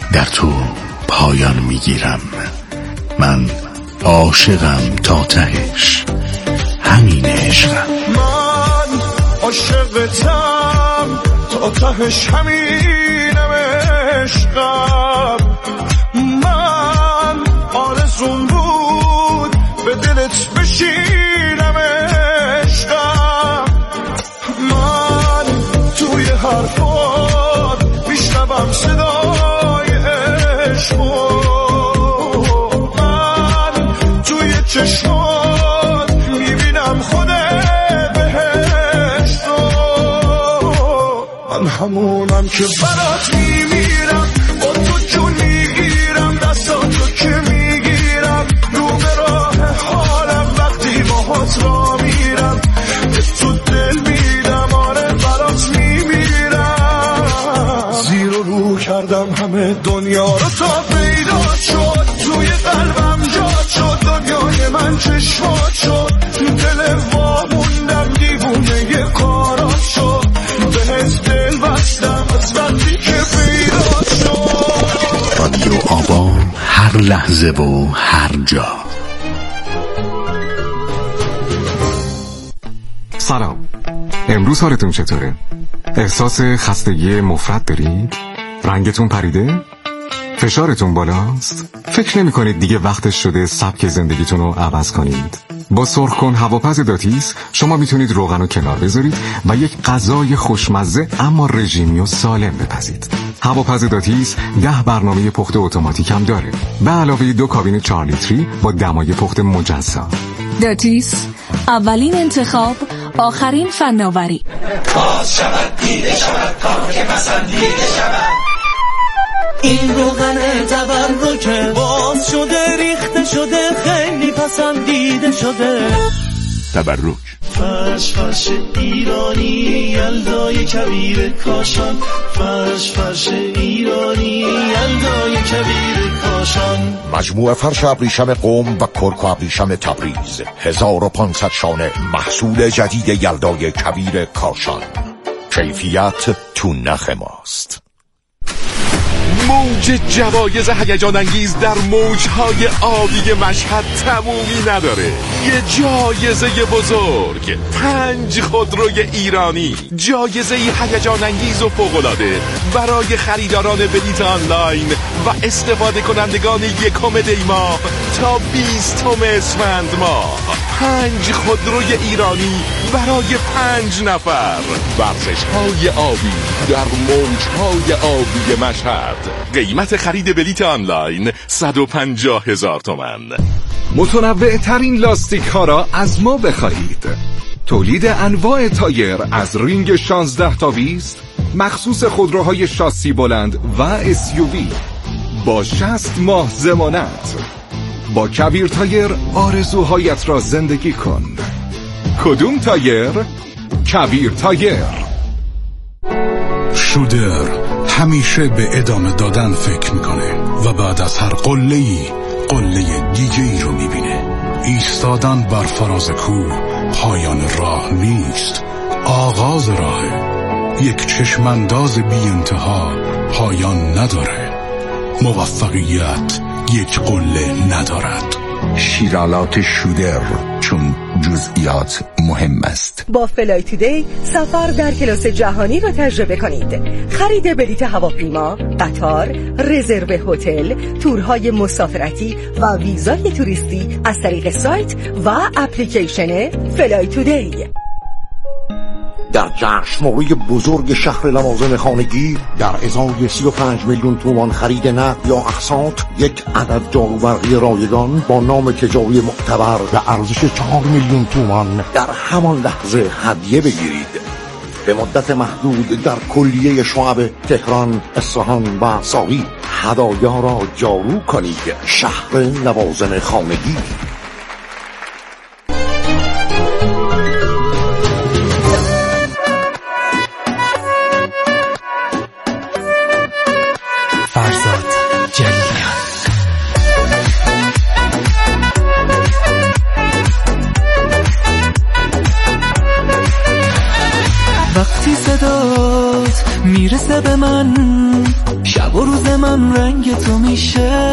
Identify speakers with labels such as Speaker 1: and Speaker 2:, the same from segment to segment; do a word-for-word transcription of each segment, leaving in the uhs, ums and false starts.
Speaker 1: در تو پایان میگیرم. من عاشقم تا تهش، همین عشقم.
Speaker 2: من عاشقتم تا تهش، همینم عشقم. من آرزون بود به دلت بشینم عشقم. من توی حرفات میشنوم صدای عشقو، من توی چشمات میبینم خود بهشتو. من همونم که برات میمیرم، با تو جون میگیرم، دستاتو که میگیرم، رو به راه حالم وقتی باهات را میرم، به تو دل میدم، آره برات میمیرم. زیر و رو کردم همه دنیا رو تا پیدا شد، توی قلبم جا شد، دنیای من چشمات شد، دل واموندم دیوونه یه کارات شد، بهت دل بستم از وقتی که پیدا شد.
Speaker 1: رادیو آبان، هر لحظه و هر جا.
Speaker 3: سلام، امروز حالتون چطوره؟ احساس خستگی مفرط دارید؟ رنگتون پریده؟ فشارتون بالاست؟ فکر نمی کنید دیگه وقتش شده سبک زندگیتون رو عوض کنید؟ با سرخ کن هواپز داتیس شما میتونید روغن رو کنار بذارید و یک غذای خوشمزه اما رژیمی و سالم بپزید. هواپز داتیس ده برنامه پخت اتوماتیک هم داره، به علاوه دو کابین چهار لیتری با دمای پخت مجزا.
Speaker 4: داتیس، اولین انتخاب، آخرین فناوری.
Speaker 5: باز شود دیده شود کار که پسندیده شود. این روغن تبرکه باز شده ریخته شده خیلی پسندیده شده.
Speaker 1: تبرک
Speaker 5: فرش فرش ایرانی یلدای کبیر کاشان، فرش فرش ایرانی یلدای کبیر کاشان.
Speaker 6: مجموعه فرش ابریشم قم و کرک و ابریشم تبریز، هزار و پانصد شانه محصول جدید یلدای کبیر کاشان. کیفیت تو نخ ماست.
Speaker 7: موج جوایز هیجان انگیز در موجهای آبی مشهد تمومی نداره. یه جایزه بزرگ، پنج خودروی ایرانی، جایزه هیجان انگیز و فوق‌العاده برای خریداران بلیت آنلاین و استفاده کنندگان یکم دی ماه تا بیستم اسفند ماه. پنج خودروی ایرانی برای پنج نفر. ورزش‌های آبی در موجهای آبی مشهد. قیمت خرید بلیت آنلاین صد و پنجاه هزار تومان.
Speaker 8: متنوع ترین لاستیک ها را از ما بخرید. تولید انواع تایر از رینگ شانزده تا بیست، مخصوص خودروهای شاسی بلند و اس یو وی با شصت ماه ضمانت. با کبیر تایر آرزوهایت را زندگی کن. کدوم تایر؟ کبیر تایر.
Speaker 9: شودر همیشه به ادامه دادن فکر میکنه و بعد از هر قله‌ای قله دیگه ای رو میبینه. ایستادن بر فراز کوه پایان راه نیست، آغاز راهه. یک چشمانداز بی انتها پایان نداره. موفقیت یک قله ندارد.
Speaker 6: شیرالات شودر، چون جزئیات مهم است.
Speaker 10: با فلای تودی سفر در کلاس جهانی را تجربه کنید. خرید بلیط هواپیما، قطار، رزرو هتل، تورهای مسافرتی و ویزای توریستی از طریق سایت و اپلیکیشن فلای تودی.
Speaker 6: در جشنواره بزرگ شهر لوازم خانگی در ازای سی و پنج میلیون تومان خرید نقد یا اقساط، یک عدد جاروبرقی رایگان با نام تجاری معتبر به ارزش چهار میلیون تومان در همان لحظه هدیه بگیرید. به مدت محدود در کلیه شعب تهران، اصفهان و ساقی هدایا را جارو کنید. شهر لوازم خانگی.
Speaker 5: فرزاد جلیلیان. وقتی صدات میرسه به من، شب و روز من من رنگ تو میشه،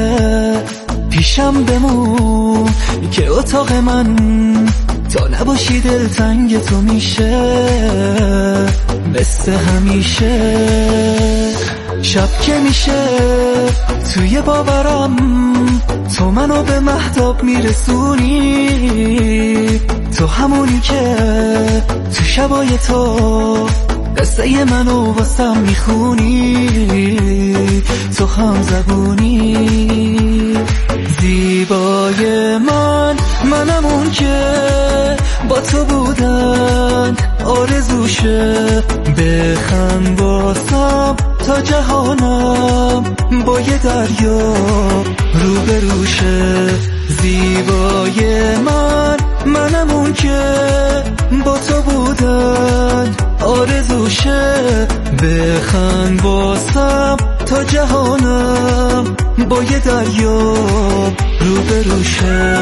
Speaker 5: پیشم بمون که اتاق من تا نباشی دلتنگ تو میشه، مثل همیشه. شب که میشه توی باورم تو منو به مهتاب میرسونی، تو همونی که تو شبای تو قصه منو واسم میخونی، تو هم زبونی. زیبای من منم اون که با تو بودن آرزوشه، بخند واسم تا جهانم با یه دریا روبروشه. زیبای من منم اون که با تو بودن آرزوشه، بخند واسم تا جهانم با یه دریا روبروشه.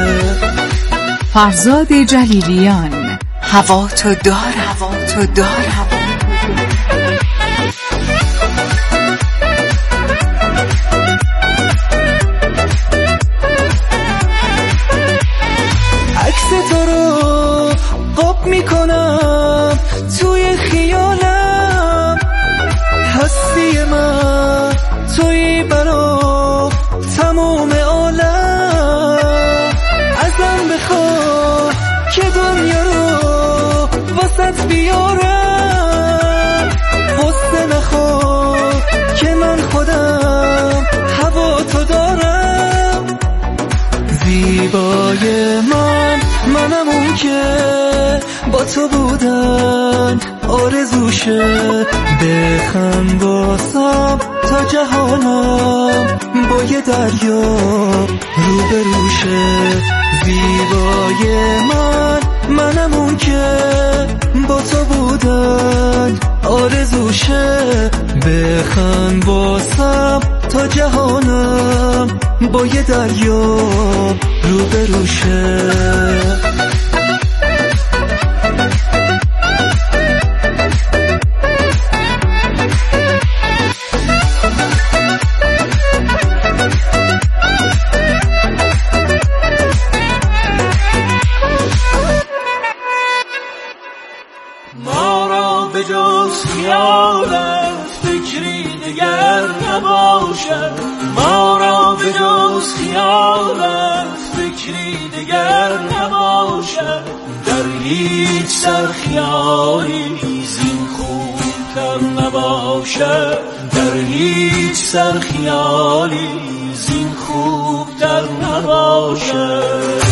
Speaker 4: فرزاد جلیلیان، هوا تو دار، هوا تو دار، هوا
Speaker 5: عکس تو رو قاب میکنم توی خیالم، هستی من توی برا تموم عالم. ازم بخوا که دنیا رو واسط بیارم، غصه نخوا که من خودم هوا تو دارم. زیبای من منم اون که با تو بودن آرزوشه، بخند واسم تا جهانم با یه دریا روبروشه. زیبای من منم اون که با تو بودن آرزوشه، بخند واسم تا جهانم با یه دریا روبروشه. ما را به جز خیالت فکری دیگر نباشد، ما را به جز خیالت فکری دیگر نباشد. در هیچ سر خیالی زین خوبتر نباشد، در هیچ سر خیالی زین خوبتر نباشد.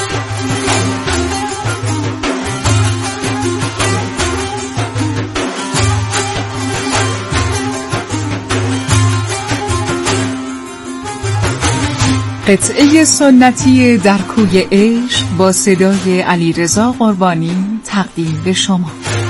Speaker 4: قطعه سنتی در کوی عشق با صدای علیرضا قربانی تقدیم به شما.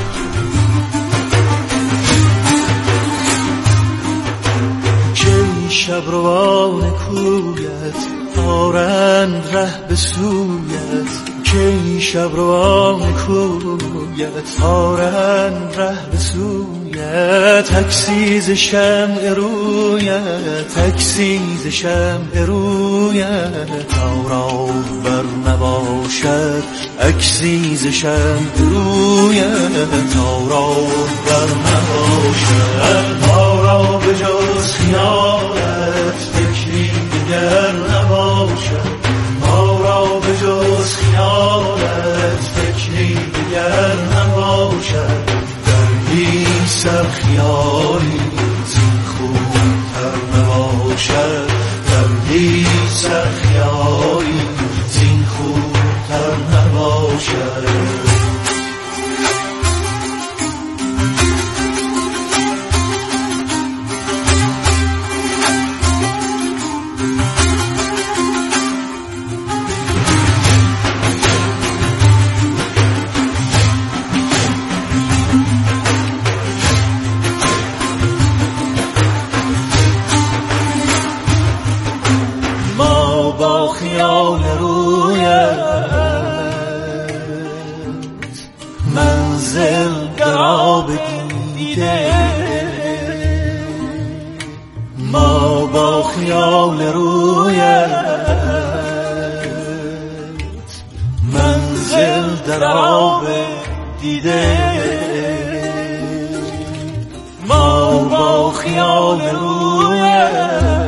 Speaker 5: که شب روان کویت آرند ره به سویت، که شب روان کویت آرند ره به سویت. تکسیز شمع رویت، تکسیز شمع رویت تا را بر نباشد، اکسیز شمع رویت تا را بر نباشد. ما را به جز خیالت فکری دیگر نباشد، ما را به جز خیالت فکری دیگر نباشد. هیچ سر خیالی زین خوبتر نباشد، در هیچ سر خیالی زین خوبتر نباشد. ما با خیال رویت منزل در آب دیده ما با خیال رویت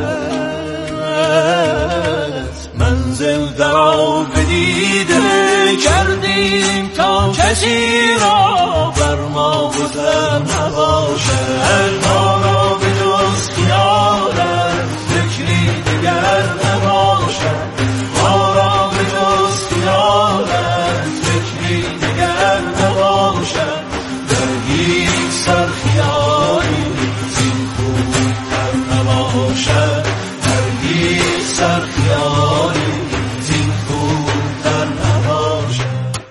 Speaker 5: منزل در آب دیده کردیم تا کسی را بر ما گذر نباشد ما را به جز خیالت فکری دیگر نباشد ما را به جز خیالت فکری دیگر نباشد در یک سر خیالی زین خوبتر نباشد در یک سر خیالی زین خوبتر نباشد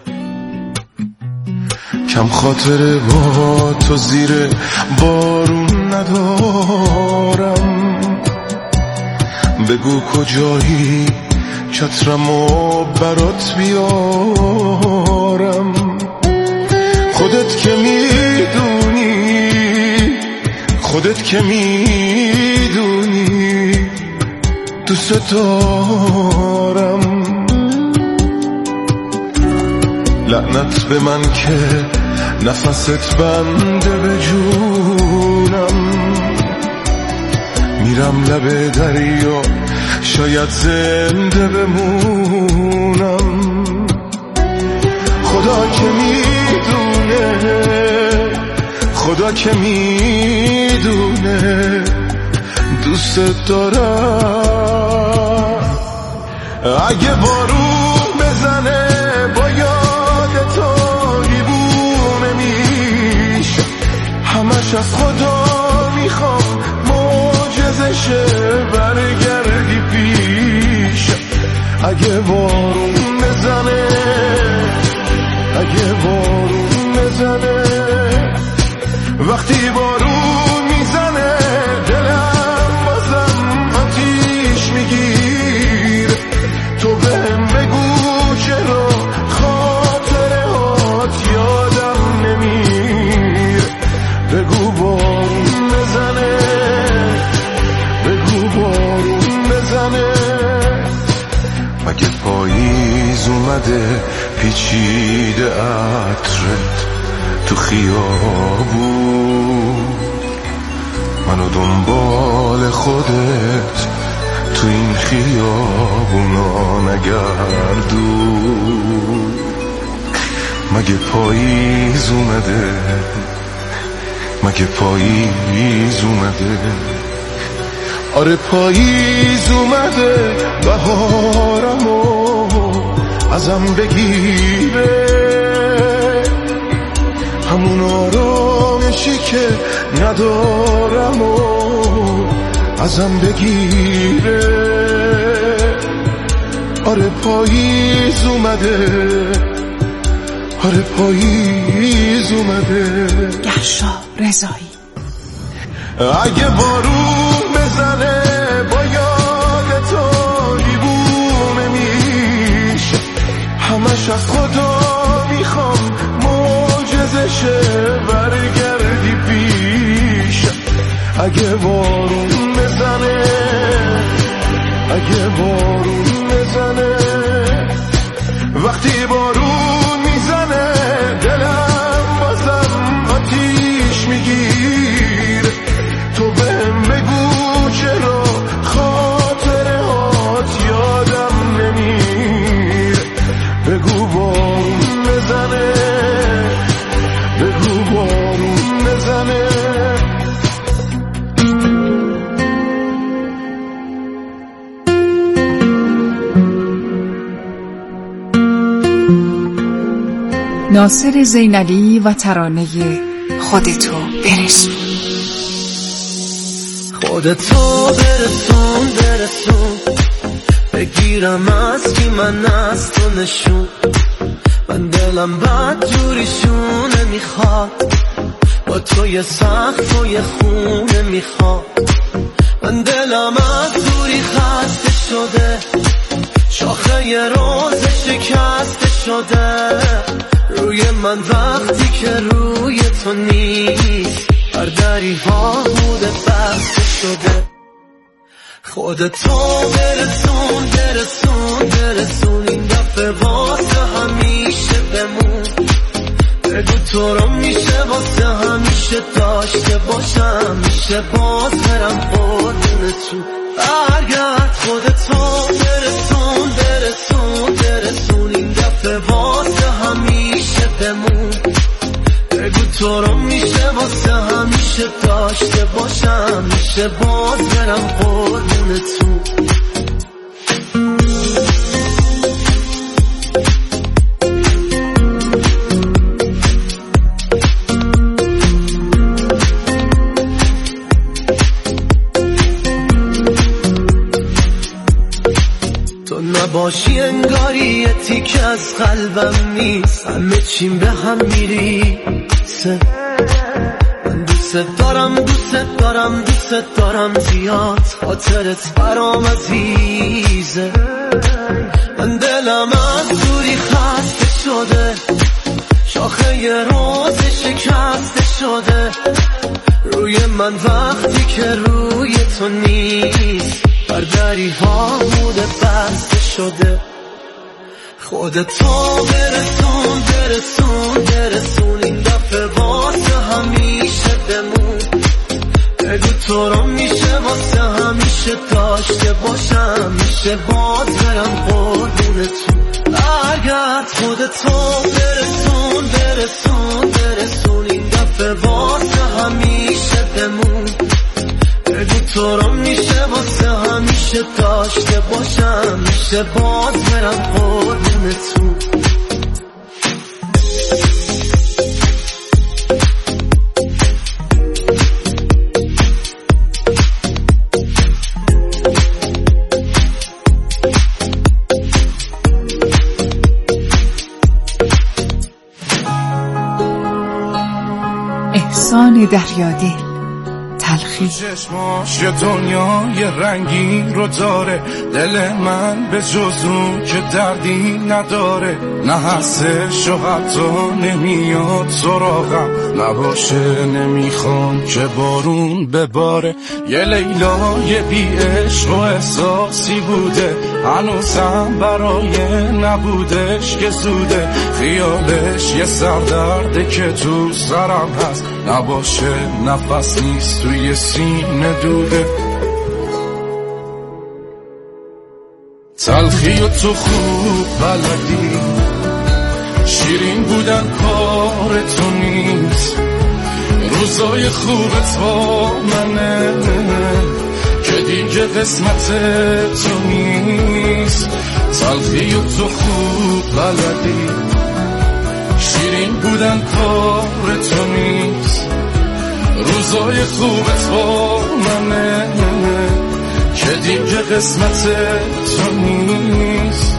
Speaker 2: کم خاطر با تو زیر بارون ندارم بگو کجایی چترمو برات بیارم خودت که میدونی خودت که میدونی دوست دارم لعنت به من که نفست بنده به جونم میرم لب دریا شاید زنده بمونم خدا که میدونه خدا که میدونه دوست دارم اگه بارون بزنه با یاد تو دیوونه میشه همش از خدا میخوام معجزشه برگردی پیش اگه بارون بزنه اگه بارون بزنه وقتی بارون میزنه دلم بازم آتیش میگیر تو بهم بگو چرا خاطره هات یادم نمیر بگو بارون بزنه بگو بارون بزنه مگه پاییز اومده پیچیده عطرت تو خیابون منو دنبال خودت تو این خیابونا نگردون مگه پاییز اومده مگه پاییز اومده آره پاییز اومده بهارمو ازم بگیره همون آرامشی که ندارم و ازم بگیره آره پاییز اومده آره پاییز اومده
Speaker 4: گرشا رضایی
Speaker 2: اگه بارون بزنه با یاد تو دیوونه میشه همش از خدا میخوام معجزشه برگردی پیش اگه بارون بزنه اگه بارون بزنه وقتی بارون میزنه دلم بازم آتیش میگیر تو بهم بگو چرا خاطره هات یادم نمیر بگو بارون بزنه بگو بارون بزنه
Speaker 4: ناصر زینلی و ترانه خودتو برسون
Speaker 5: خودتو برسون برسون بگیرم از کی من از تو نشون من دلم بد جوریشونه میخواد با توی سخت توی خونه میخواد من دلم از دوری خسته شده شاخه ی روز شکسته شده روی من وقتی که روی تو نیست بر دری ها بوده بسته شده خودتو برسون برسون برسون این دفعه واسه همیشه بمون بگو تو رو میشه واسه همیشه داشته باشم میشه باز برم قربون تو برگرد خودتو برسون برسون برسون این دفعه واسه همیشه بمون بگو تو رو میشه واسه همیشه داشته باشم میشه باز برم قربون تو باشی انگاری یه تیک از قلبم نیست همه چیم به هم میریسه من دوست دارم دوست دارم دوست دارم زیاد خاطرت برام عزیزه من دلم از دوری خسته شده شاخه یه روز شکسته شده روی من وقتی که روی تو نیست برداری ها موده بسته شده خودتو برسون برسون برسون این دفعه واسه همیشه بمون بگو تو رو میشه واسه همیشه داشته باشم میشه باز برم قربون تو برگرد خودتو برسون برسون برسون این دفعه واسه همیشه بمون بگو تو رو میشه واسه همیشه داشته باشم میشه باز برم قربون تو
Speaker 4: احسان دریادل تلخی
Speaker 2: چشماش یه دنیای رنگین رو داره دل من به جز اون که دردی نداره نه هستش و حتی نمیاد سراغم نباشه نمیخوام که بارون بباره یه لیلای بی عشق و احساسی بوده هنوزم برای نبودش که زوده خیالش یه سردرده که تو سرم هست نباشه نفس نیست توی سینه دوده تلخی و تو خوب بلدی شیرین بودن کار تو نیست روزای خوبت با منه که دیگه قسمت تو نیست تلخی و تو خوب بلدی شیرین بودن کار تو نیست روزای خوبت با منه که دیگه قسمت تو نیست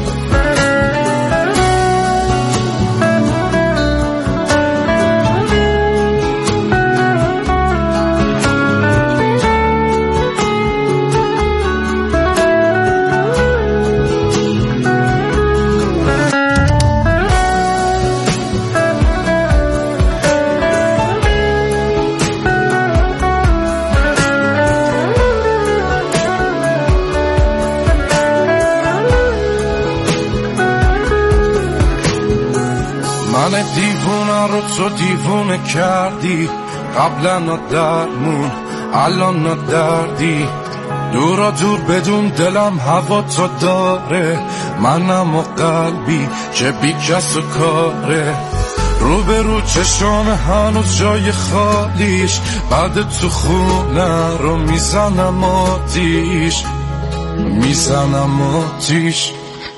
Speaker 2: من دیوونه رو تو دیوونه کردی قبلا ندرمون الان ندردی دورا دور بدون دلم هوا تو داره منم و قلبی که بی کس و کاره رو به رو چشام هنوز جای خالیش بعد تو خونه رو میزنم آتیش میزنم آتیش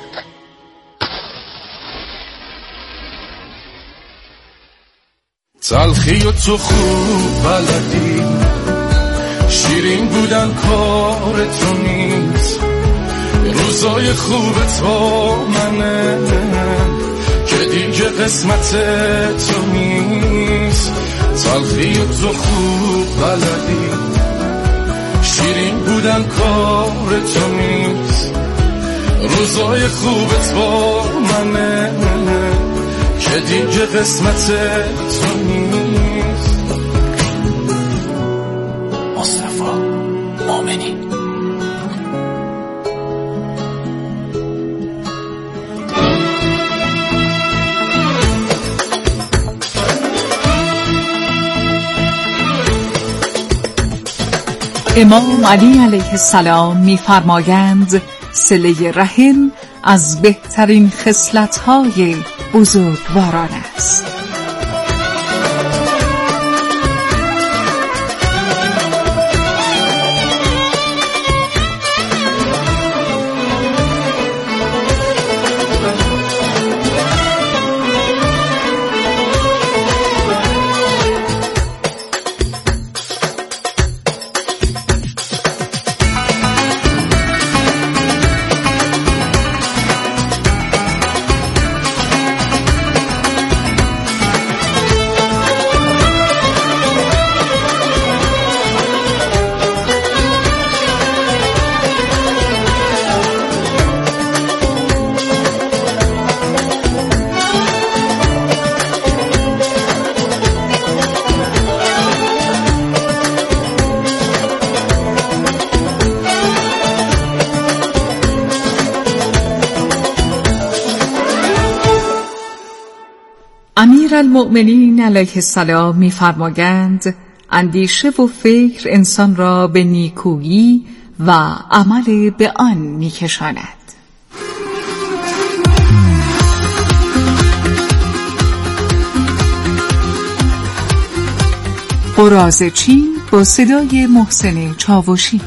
Speaker 2: تلخی و تو خوب بلدی شیرین بودن کار تو نیست روزای خوبت با منه که دیگه قسمت تو نیست تلخی و تو خوب بلدی شیرین بودن کار تو نیست روزای خوبت با منه که دیگه قسمت تو نیست مصطفی مؤمنی
Speaker 4: امام علی علیه السلام می‌فرمایند صله رحم از بهترین خصلت‌های بزرگواران است. امیرالمؤمنین علیه السلام می‌فرمایند اندیشه و فکر انسان را به نیکویی و عمل به آن می‌کشاند. قراضه‌چی با صدای محسن چاوشی.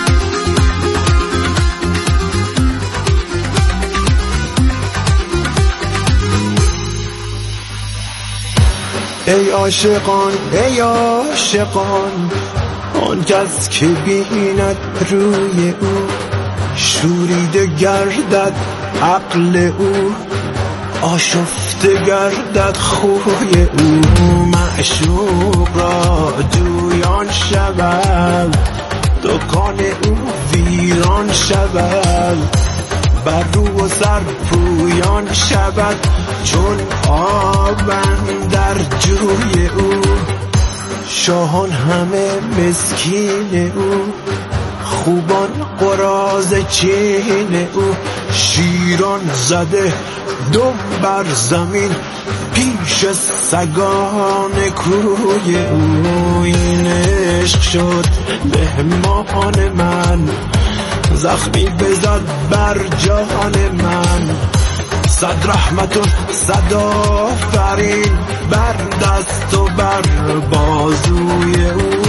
Speaker 2: ای عاشقان ای عاشقان، آن کس که بیند روی او شوریده گردد عقل او، آشفته گردد خوی او. معشوق را جویان شود، دکان او ویران شود، بر رو و سر پویان شود چون آبن در جوی او. شاهان همه مسکین او، خوبان قراضه چین او. شیران زده دم بر زمین پیش سگان کوی او. این عشق شد مهمان من، زخمی بزد بر جان من. صد رحمت و صد آفرین بر دست و بر بازوی او.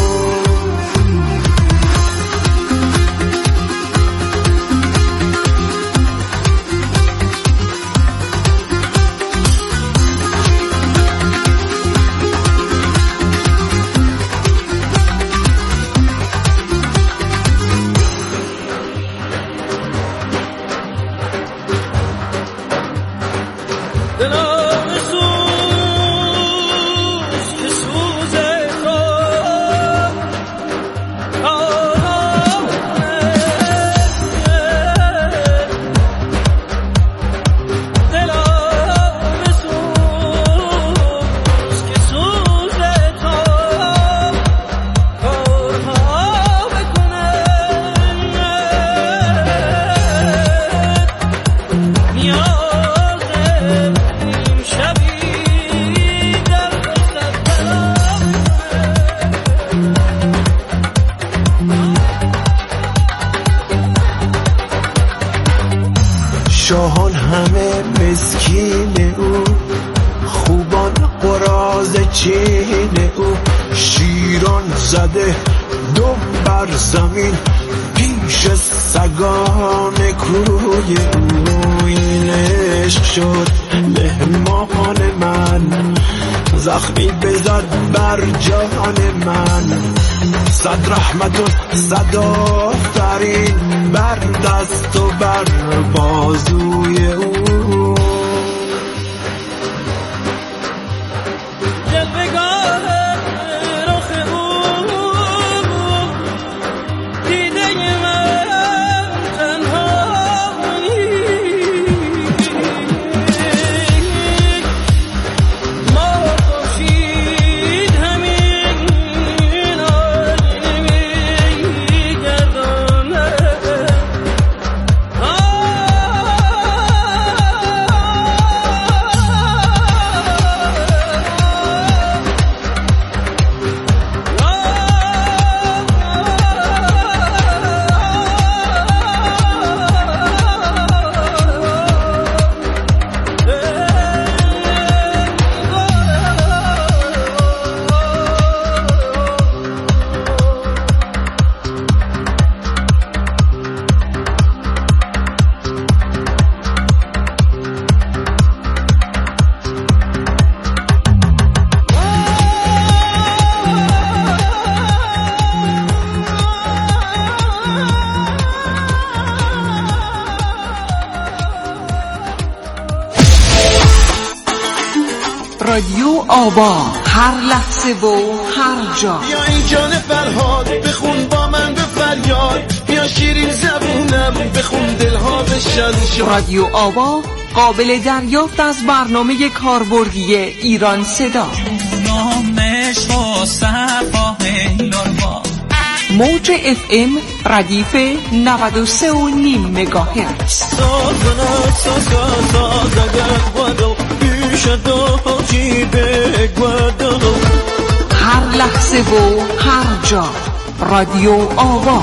Speaker 2: شاهان همه مسکین او، خوبان قراضه چین او. شیران زده دم بر زمین پیش سگان کوی او. این عشق شد مهمان من، زخمی بزد بر جان من. صد رحمت و صد آفرین بر دست و بر بازوی او.
Speaker 4: رادیو آوا، هر لحظه و هر جا.
Speaker 2: بیا این جان فرهاد بخون با من به فریاد، بیا شیرین زبونم بخون دلها بشن شاد.
Speaker 4: رادیو آوا قابل دریافت از برنامه کاربردی ایران صدا. موج اف ام ردیف نود و سه و نیم مگاهرتز. هر لحظه و هر جا رادیو آوا.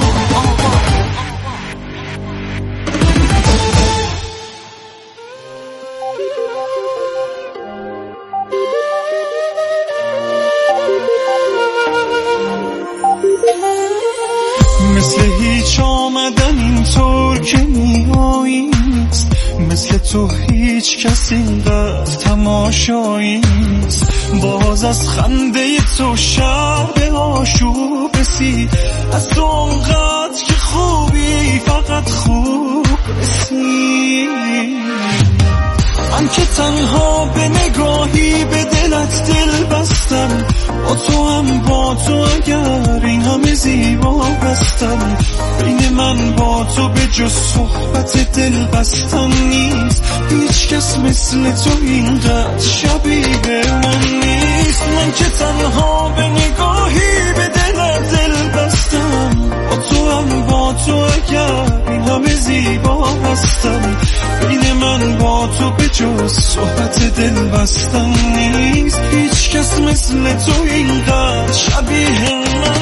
Speaker 5: مثل هیچ آمدن اینطور که میایی نیست، مثل تو هیچ کس اینقدر تماشایی نیست. باز از خنده تو شهر به آشوب رسید، از تو اونقدر که خوبی فقط خوب رسید. من که تنها به نگاهی به دلت دل بستم، با تو هم با تو اگر این همه زیبا بستم. بین من با تو به جز صحبت دل بستن نیست، هیچ کس مثل تو اینقدر شبیه من نیست. من که تنها به نگاهی به دلت دل بستم، با تو هم با تو اگر این همه زیبا بستم. بین من با تو به جز صحبت دل بستن نیست، هیچ کس مثل تو اینقدر شبیه من.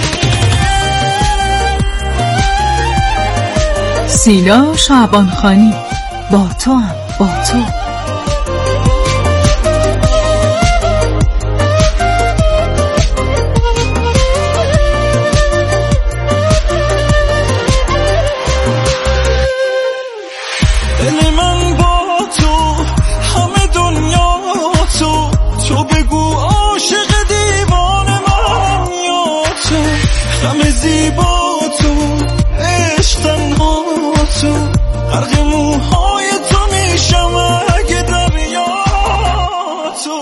Speaker 4: سینا شعبانخانی، با تو هم با تو.
Speaker 5: دل من با تو، همه دنیا تو. تو بگو عاشق دیوان من یا تو، غم زیبا تو، عشق تنها تو. غرق موهای تو میشم اگه دریا تو.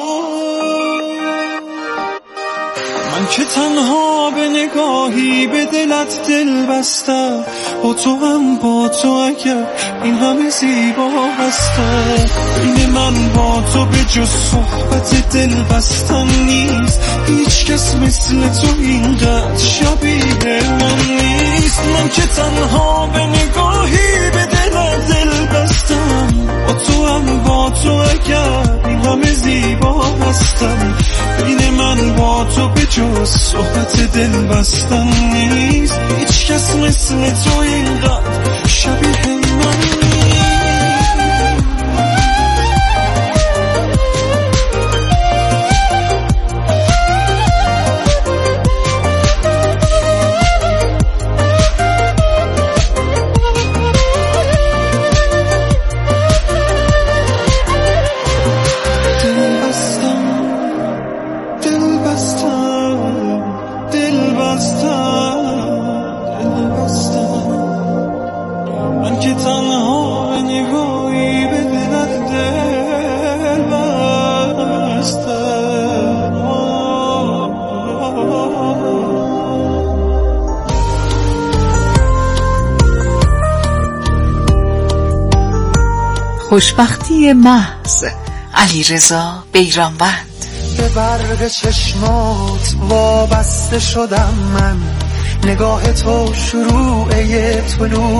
Speaker 5: من که تنها به نگاهی به دلت دل بستم، با تو هم با تو اگر این همه زیبا هستم. بین من با تو به جز صحبت دل بستن نیست، هیچ کس مثل تو اینقدر شبیه من نیست. من که تنها به نگاهی به دلت دل بستم، با تو هم با تو اگر این همه زیبا هستم. بین من با تو به جز صحبت دل بستن نیست، هیچ کس مثل تو اینقدر شبیه من نیست.
Speaker 4: خوشبختی محض، علیرضا بیرانوند.
Speaker 11: به برق چشمات وابسته شدم من، نگاه تو شروع طلوع